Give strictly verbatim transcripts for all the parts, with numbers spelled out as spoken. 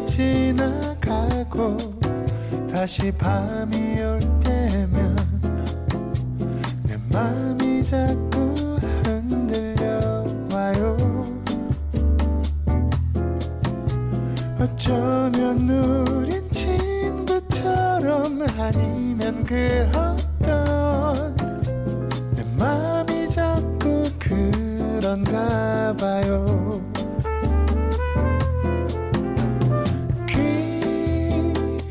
지나가고 다시 밤이 올 때면 내 맘이 자꾸 흔들려와요. 어쩌면 우린 친구처럼 아니면 그 어떤 내 맘이 자꾸 그런가 봐요. 귀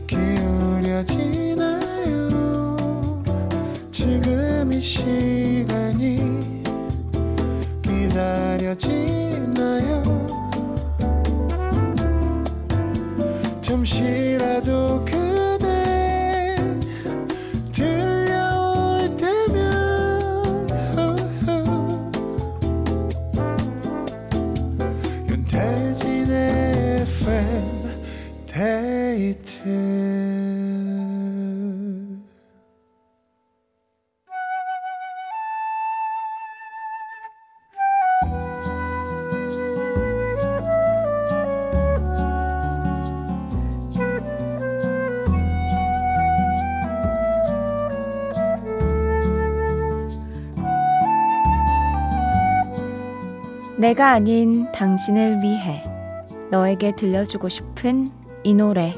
기울여지나요? 지금 이 시간이 기다려지나요? 잠시라도 그대 들려올 때면 윤태진의 에프엠 데이트. 내가 아닌 당신을 위해 너에게 들려주고 싶은 이 노래.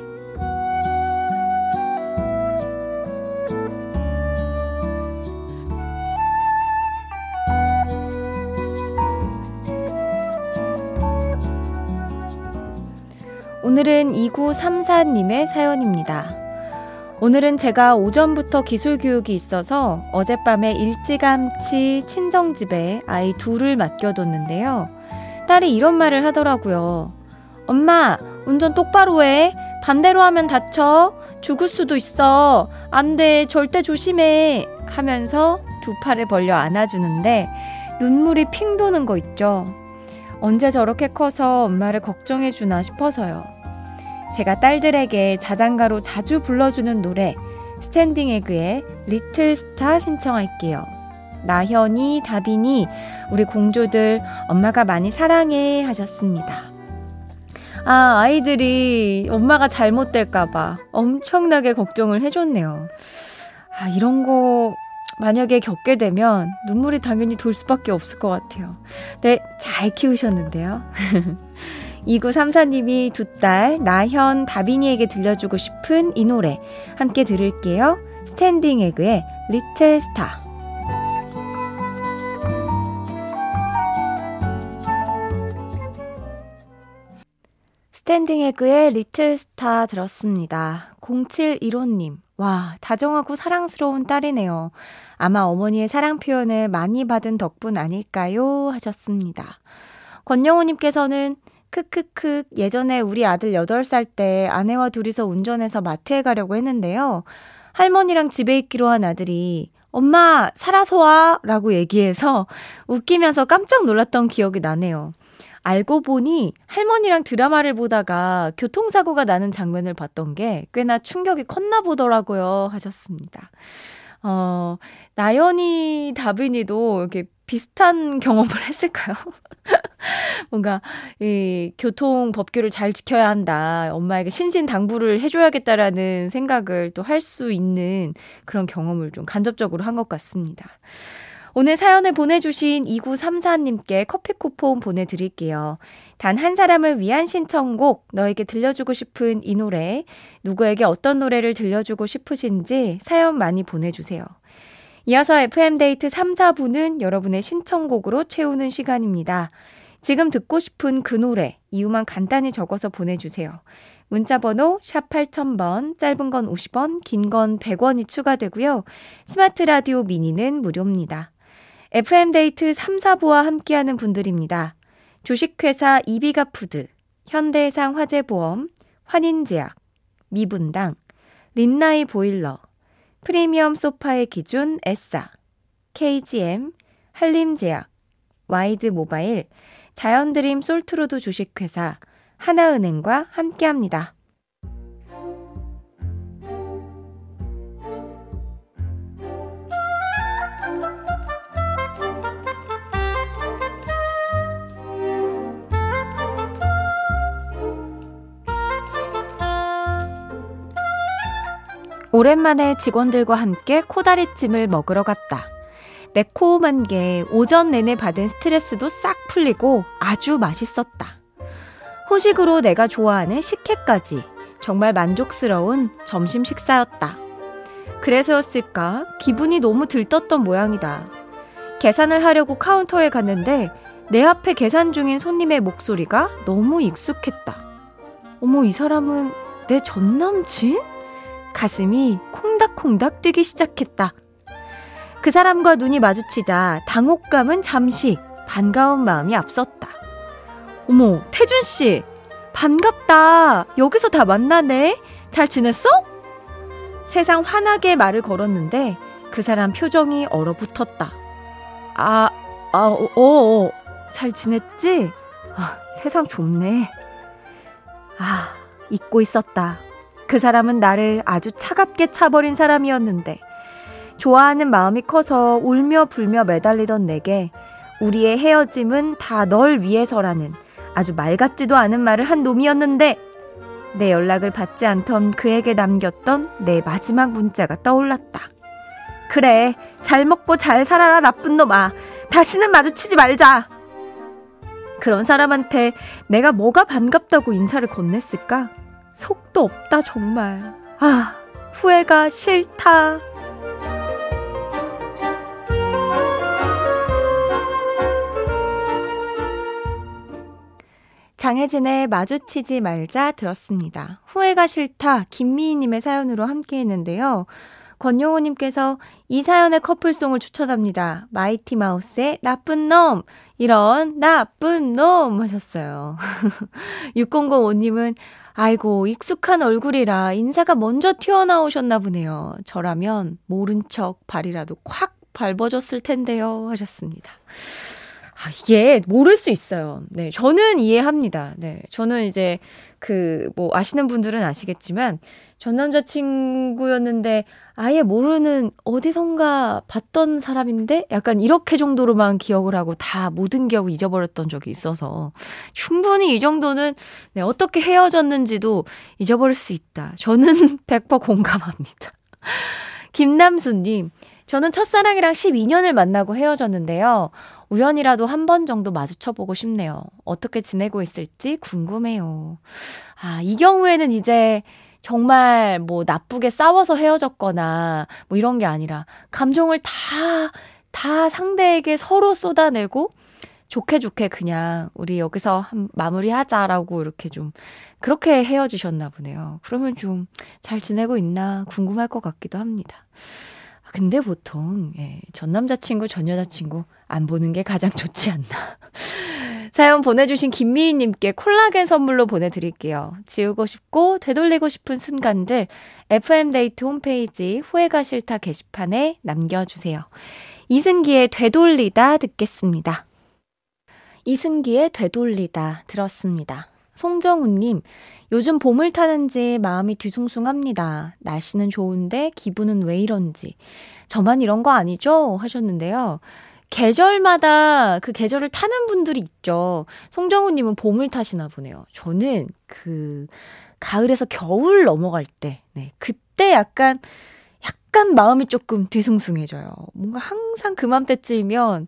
오늘은 이구삼사님의 사연입니다. 오늘은 제가 오전부터 기술교육이 있어서 어젯밤에 일찌감치 친정집에 아이 둘을 맡겨뒀는데요. 딸이 이런 말을 하더라고요. 엄마, 운전 똑바로 해. 반대로 하면 다쳐. 죽을 수도 있어. 안 돼. 절대 조심해. 하면서 두 팔을 벌려 안아주는데 눈물이 핑 도는 거 있죠. 언제 저렇게 커서 엄마를 걱정해주나 싶어서요. 제가 딸들에게 자장가로 자주 불러주는 노래 스탠딩 에그의 리틀 스타 신청할게요. 나현이, 다빈이, 우리 공주들 엄마가 많이 사랑해 하셨습니다. 아, 아이들이 엄마가 잘못될까봐 엄청나게 걱정을 해줬네요. 아, 이런 거 만약에 겪게 되면 눈물이 당연히 돌 수밖에 없을 것 같아요. 네, 잘 키우셨는데요. 이구삼사님이 두 딸 나현, 다빈이에게 들려주고 싶은 이 노래 함께 들을게요. 스탠딩 에그의 리틀 스타. 스탠딩 에그의 리틀 스타 들었습니다. 공칠일오님, 와, 다정하고 사랑스러운 딸이네요. 아마 어머니의 사랑 표현을 많이 받은 덕분 아닐까요? 하셨습니다. 권영호님께서는 크크크, 예전에 우리 아들 여덟 살 때 아내와 둘이서 운전해서 마트에 가려고 했는데요. 할머니랑 집에 있기로 한 아들이 엄마 살아서 와 라고 얘기해서 웃기면서 깜짝 놀랐던 기억이 나네요. 알고 보니 할머니랑 드라마를 보다가 교통사고가 나는 장면을 봤던 게 꽤나 충격이 컸나 보더라고요 하셨습니다. 어, 나연이, 다빈이도 이렇게 비슷한 경험을 했을까요? 뭔가 이 교통 법규를 잘 지켜야 한다. 엄마에게 신신당부를 해줘야겠다라는 생각을 또 할 수 있는 그런 경험을 좀 간접적으로 한 것 같습니다. 오늘 사연을 보내주신 이구삼사님께 커피 쿠폰 보내드릴게요. 단 한 사람을 위한 신청곡, 너에게 들려주고 싶은 이 노래, 누구에게 어떤 노래를 들려주고 싶으신지 사연 많이 보내주세요. 이어서 에프엠데이트 삼, 사부는 여러분의 신청곡으로 채우는 시간입니다. 지금 듣고 싶은 그 노래, 이유만 간단히 적어서 보내주세요. 문자번호 샵 팔천 번, 짧은 건 오십 원, 긴 건 백 원이 추가되고요. 스마트 라디오 미니는 무료입니다. 에프엠데이트 삼, 사부와 함께하는 분들입니다. 주식회사 이비가푸드, 현대해상 화재보험, 환인제약, 미분당, 린나이 보일러, 프리미엄 소파의 기준 에싸, 케이지엠, 한림제약, 와이드 모바일, 자연드림 솔트로드 주식회사, 하나은행과 함께합니다. 오랜만에 직원들과 함께 코다리찜을 먹으러 갔다. 매콤한 게 오전 내내 받은 스트레스도 싹 풀리고 아주 맛있었다. 후식으로 내가 좋아하는 식혜까지 정말 만족스러운 점심 식사였다. 그래서였을까 기분이 너무 들떴던 모양이다. 계산을 하려고 카운터에 갔는데 내 앞에 계산 중인 손님의 목소리가 너무 익숙했다. 어머, 이 사람은 내 전남친? 가슴이 콩닥콩닥 뛰기 시작했다. 그 사람과 눈이 마주치자 당혹감은 잠시 반가운 마음이 앞섰다. 어머, 태준씨, 반갑다. 여기서 다 만나네. 잘 지냈어? 세상 환하게 말을 걸었는데 그 사람 표정이 얼어붙었다. 아, 아, 어, 어, 잘 지냈지? 아, 세상 좁네. 아, 잊고 있었다. 그 사람은 나를 아주 차갑게 차버린 사람이었는데 좋아하는 마음이 커서 울며 불며 매달리던 내게 우리의 헤어짐은 다 널 위해서라는 아주 말 같지도 않은 말을 한 놈이었는데 내 연락을 받지 않던 그에게 남겼던 내 마지막 문자가 떠올랐다. 그래, 잘 먹고 잘 살아라 나쁜 놈아. 다시는 마주치지 말자. 그런 사람한테 내가 뭐가 반갑다고 인사를 건넸을까? 속도 없다 정말. 아, 후회가 싫다. 장혜진의 마주치지 말자 들었습니다. 후회가 싫다 김미희님의 사연으로 함께 했는데요. 권용호님께서 이 사연의 커플송을 추천합니다. 마이티 마우스의 나쁜 놈, 이런 나쁜 놈 하셨어요. 육공공오님은 아이고 익숙한 얼굴이라 인사가 먼저 튀어나오셨나 보네요. 저라면 모른 척 발이라도 콱 밟아줬을 텐데요 하셨습니다. 아, 이게 모를 수 있어요. 네, 저는 이해합니다. 네, 저는 이제 그 뭐 아시는 분들은 아시겠지만 전 남자친구였는데 아예 모르는 어디선가 봤던 사람인데 약간 이렇게 정도로만 기억을 하고 다 모든 기억을 잊어버렸던 적이 있어서 충분히 이 정도는 네, 어떻게 헤어졌는지도 잊어버릴 수 있다. 저는 백 퍼센트 공감합니다. 김남수님, 저는 첫사랑이랑 십이 년을 만나고 헤어졌는데요. 우연이라도 한 번 정도 마주쳐보고 싶네요. 어떻게 지내고 있을지 궁금해요. 아, 이 경우에는 이제 정말 뭐 나쁘게 싸워서 헤어졌거나 뭐 이런 게 아니라 감정을 다, 다 상대에게 서로 쏟아내고 좋게 좋게 그냥 우리 여기서 한 마무리하자라고 이렇게 좀 그렇게 헤어지셨나 보네요. 그러면 좀 잘 지내고 있나 궁금할 것 같기도 합니다. 근데 보통 예, 전 남자친구, 전 여자친구 안 보는 게 가장 좋지 않나. 사연 보내주신 김미희님께 콜라겐 선물로 보내드릴게요. 지우고 싶고 되돌리고 싶은 순간들 에프엠데이트 홈페이지 후회가 싫다 게시판에 남겨주세요. 이승기의 되돌리다 듣겠습니다. 이승기의 되돌리다 들었습니다. 송정훈님, 요즘 봄을 타는지 마음이 뒤숭숭합니다. 날씨는 좋은데 기분은 왜 이런지. 저만 이런 거 아니죠? 하셨는데요. 계절마다 그 계절을 타는 분들이 있죠. 송정훈님은 봄을 타시나 보네요. 저는 그 가을에서 겨울 넘어갈 때, 네, 그때 약간 약간 마음이 조금 뒤숭숭해져요. 뭔가 항상 그맘때쯤이면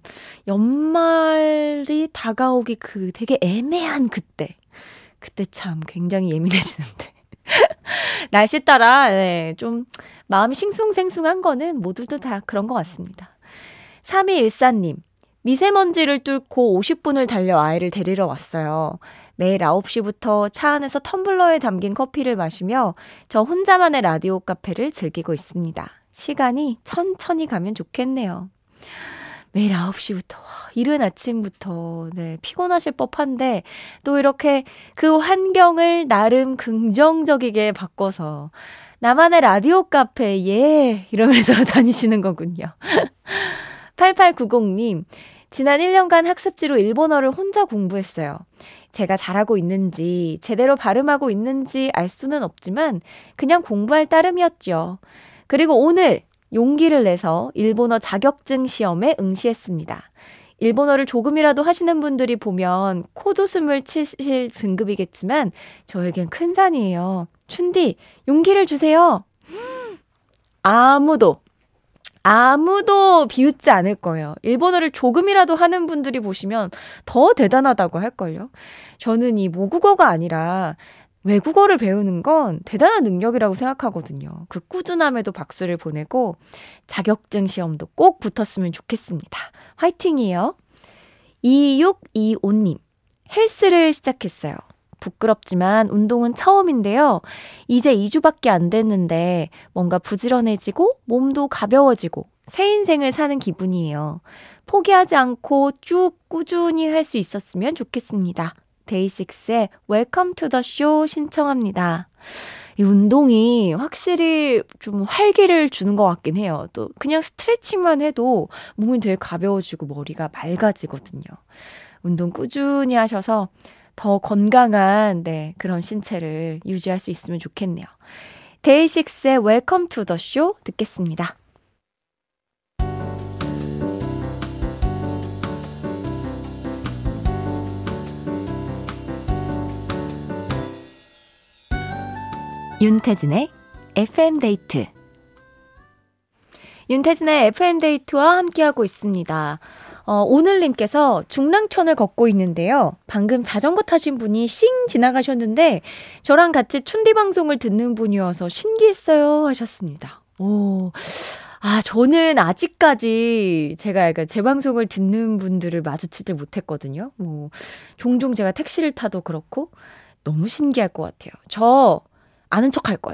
연말이 다가오기 그 되게 애매한 그때. 그때 참 굉장히 예민해지는데. 날씨 따라 네, 좀 마음이 싱숭생숭한 거는 모두들 다 그런 것 같습니다. 삼이일사님, 미세먼지를 뚫고 오십 분을 달려 아이를 데리러 왔어요. 매일 아홉 시부터 차 안에서 텀블러에 담긴 커피를 마시며 저 혼자만의 라디오 카페를 즐기고 있습니다. 시간이 천천히 가면 좋겠네요. 매일 아홉 시부터 이른 아침부터 네, 피곤하실 법한데 또 이렇게 그 환경을 나름 긍정적이게 바꿔서 나만의 라디오 카페 예 이러면서 다니시는 거군요. 팔팔구공님, 지난 일 년간 학습지로 일본어를 혼자 공부했어요. 제가 잘하고 있는지 제대로 발음하고 있는지 알 수는 없지만 그냥 공부할 따름이었죠. 그리고 오늘 용기를 내서 일본어 자격증 시험에 응시했습니다. 일본어를 조금이라도 하시는 분들이 보면 코웃음을 치실 등급이겠지만 저에겐 큰 산이에요. 춘디, 용기를 주세요. 아무도 아무도 비웃지 않을 거예요. 일본어를 조금이라도 하는 분들이 보시면 더 대단하다고 할걸요. 저는 이 모국어가 아니라 외국어를 배우는 건 대단한 능력이라고 생각하거든요. 그 꾸준함에도 박수를 보내고 자격증 시험도 꼭 붙었으면 좋겠습니다. 화이팅이에요. 이육이오님, 헬스를 시작했어요. 부끄럽지만 운동은 처음인데요. 이제 이 주밖에 안 됐는데 뭔가 부지런해지고 몸도 가벼워지고 새 인생을 사는 기분이에요. 포기하지 않고 쭉 꾸준히 할 수 있었으면 좋겠습니다. 데이식스의 웰컴 투 더 쇼 신청합니다. 이 운동이 확실히 좀 활기를 주는 것 같긴 해요. 또 그냥 스트레칭만 해도 몸이 되게 가벼워지고 머리가 맑아지거든요. 운동 꾸준히 하셔서 더 건강한 네, 그런 신체를 유지할 수 있으면 좋겠네요. 데이식스의 웰컴 투 더 쇼 듣겠습니다. 윤태진의 에프엠 데이트. 윤태진의 에프엠 데이트와 함께하고 있습니다. 어, 오늘님께서 중랑천을 걷고 있는데요. 방금 자전거 타신 분이 싱 지나가셨는데 저랑 같이 춘디 방송을 듣는 분이어서 신기했어요 하셨습니다. 오, 아 저는 아직까지 제가 약간 제 방송을 듣는 분들을 마주치질 못했거든요. 뭐 종종 제가 택시를 타도 그렇고 너무 신기할 것 같아요. 저 아는 척 할 거예요.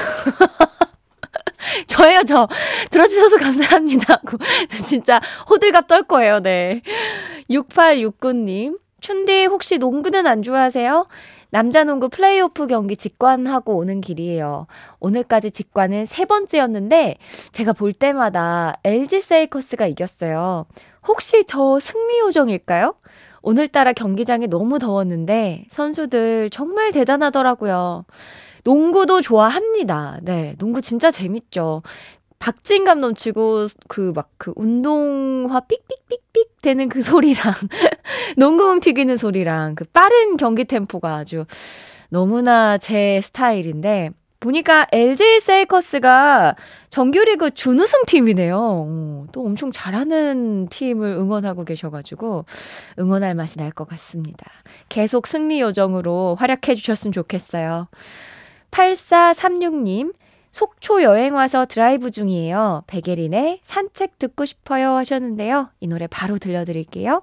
저예요, 저. 들어주셔서 감사합니다. 진짜 호들갑 떨 거예요, 네. 육팔육구님, 춘디 혹시 농구는 안 좋아하세요? 남자농구 플레이오프 경기 직관하고 오는 길이에요. 오늘까지 직관은 세 번째였는데 제가 볼 때마다 엘지 세이커스가 이겼어요. 혹시 저 승리 요정일까요? 오늘따라 경기장이 너무 더웠는데 선수들 정말 대단하더라고요. 농구도 좋아합니다. 네, 농구 진짜 재밌죠. 박진감 넘치고 그 막 그 운동화 삑삑삑삑 되는 그 소리랑 농구공 튀기는 소리랑 그 빠른 경기 템포가 아주 너무나 제 스타일인데 보니까 엘지 세이커스가 정규리그 준우승 팀이네요. 오, 또 엄청 잘하는 팀을 응원하고 계셔가지고 응원할 맛이 날 것 같습니다. 계속 승리 요정으로 활약해 주셨으면 좋겠어요. 팔사삼육님, 속초 여행 와서 드라이브 중이에요. 백예린의 산책 듣고 싶어요 하셨는데요. 이 노래 바로 들려드릴게요.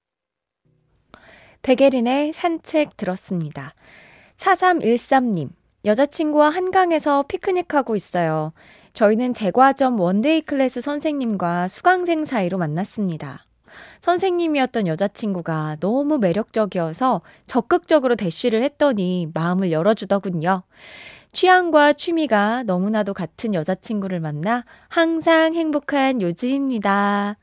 백예린의 산책 들었습니다. 사삼일삼님, 여자친구와 한강에서 피크닉하고 있어요. 저희는 제과점 원데이 클래스 선생님과 수강생 사이로 만났습니다. 선생님이었던 여자친구가 너무 매력적이어서 적극적으로 대쉬를 했더니 마음을 열어주더군요. 취향과 취미가 너무나도 같은 여자친구를 만나 항상 행복한 요즘입니다.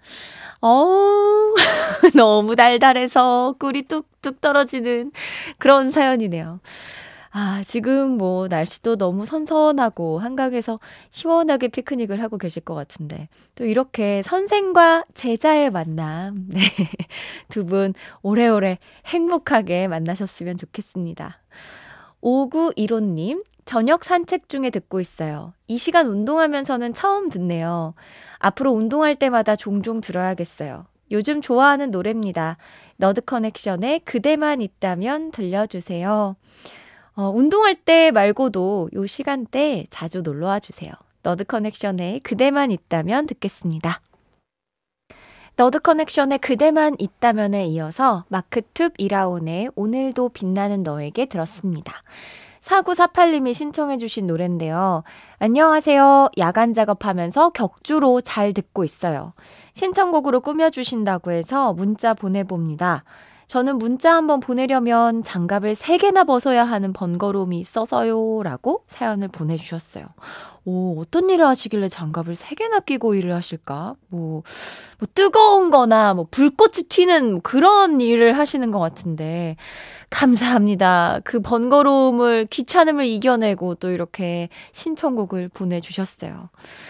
어우, 너무 달달해서 꿀이 뚝뚝 떨어지는 그런 사연이네요. 아, 지금 뭐 날씨도 너무 선선하고 한강에서 시원하게 피크닉을 하고 계실 것 같은데 또 이렇게 선생과 제자의 만남, 네, 두 분 오래오래 행복하게 만나셨으면 좋겠습니다. 오구일오님, 저녁 산책 중에 듣고 있어요. 이 시간 운동하면서는 처음 듣네요. 앞으로 운동할 때마다 종종 들어야겠어요. 요즘 좋아하는 노래입니다. 너드 커넥션의 그대만 있다면 들려주세요. 어, 운동할 때 말고도 요 시간대 자주 놀러와 주세요. 너드 커넥션의 그대만 있다면 듣겠습니다. 너드 커넥션의 그대만 있다면에 이어서 마크툽 이라온의 오늘도 빛나는 너에게 들었습니다. 사구사팔님이 신청해 주신 노래인데요. 안녕하세요. 야간 작업하면서 격주로 잘 듣고 있어요. 신청곡으로 꾸며주신다고 해서 문자 보내봅니다. 저는 문자 한번 보내려면 장갑을 세 개나 벗어야 하는 번거로움이 있어서요 라고 사연을 보내주셨어요. 오, 어떤 일을 하시길래 장갑을 세 개나 끼고 일을 하실까? 뭐, 뭐 뜨거운 거나 뭐 불꽃이 튀는 그런 일을 하시는 것 같은데 감사합니다. 그 번거로움을 귀찮음을 이겨내고 또 이렇게 신청곡을 보내주셨어요.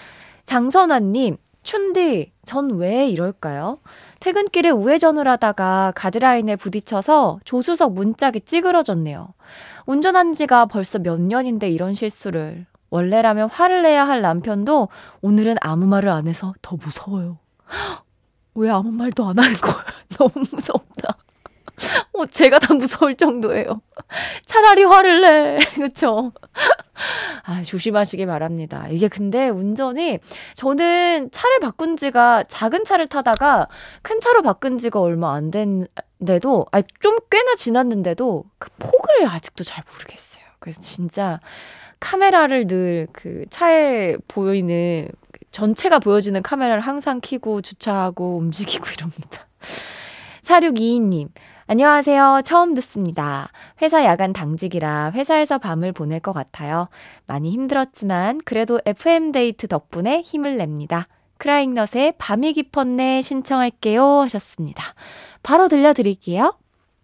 장선아님, 춘디, 전 왜 이럴까요? 퇴근길에 우회전을 하다가 가드라인에 부딪혀서 조수석 문짝이 찌그러졌네요. 운전한 지가 벌써 몇 년인데 이런 실수를. 원래라면 화를 내야 할 남편도 오늘은 아무 말을 안 해서 더 무서워요. 왜 아무 말도 안 하는 거야? 너무 무섭다. 어, 제가 다 무서울 정도예요. 차라리 화를 내. 그쵸? 아, 조심하시기 바랍니다. 이게 근데 운전이, 저는 차를 바꾼 지가, 작은 차를 타다가 큰 차로 바꾼 지가 얼마 안 된데도, 아니, 좀 꽤나 지났는데도 그 폭을 아직도 잘 모르겠어요. 그래서 진짜 카메라를 늘 그 차에 보이는, 전체가 보여지는 카메라를 항상 켜고 주차하고 움직이고 이럽니다. 사육이이 님. 안녕하세요. 처음 듣습니다. 회사 야간 당직이라 회사에서 밤을 보낼 것 같아요. 많이 힘들었지만 그래도 에프엠 데이트 덕분에 힘을 냅니다. 크라잉넛의 밤이 깊었네 신청할게요 하셨습니다. 바로 들려드릴게요.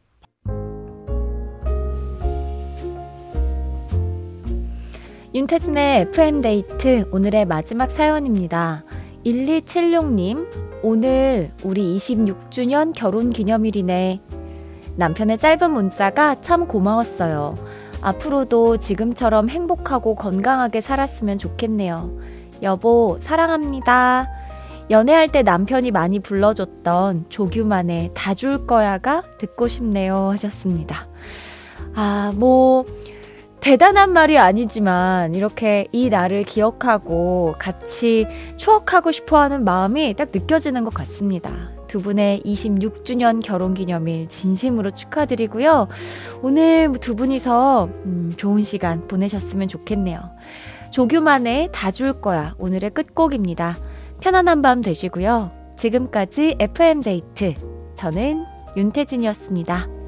윤태진의 에프엠 데이트 오늘의 마지막 사연입니다. 일이칠육 님. 오늘 우리 이십육 주년 결혼 기념일이네. 남편의 짧은 문자가 참 고마웠어요. 앞으로도 지금처럼 행복하고 건강하게 살았으면 좋겠네요. 여보, 사랑합니다. 연애할 때 남편이 많이 불러줬던 조규만의 다 줄 거야가 듣고 싶네요 하셨습니다. 아, 뭐 대단한 말이 아니지만 이렇게 이 날을 기억하고 같이 추억하고 싶어하는 마음이 딱 느껴지는 것 같습니다. 두 분의 이십육 주년 결혼기념일 진심으로 축하드리고요. 오늘 두 분이서 음, 좋은 시간 보내셨으면 좋겠네요. 조규만의 다 줄 거야 오늘의 끝곡입니다. 편안한 밤 되시고요. 지금까지 에프엠 데이트, 저는 윤태진이었습니다.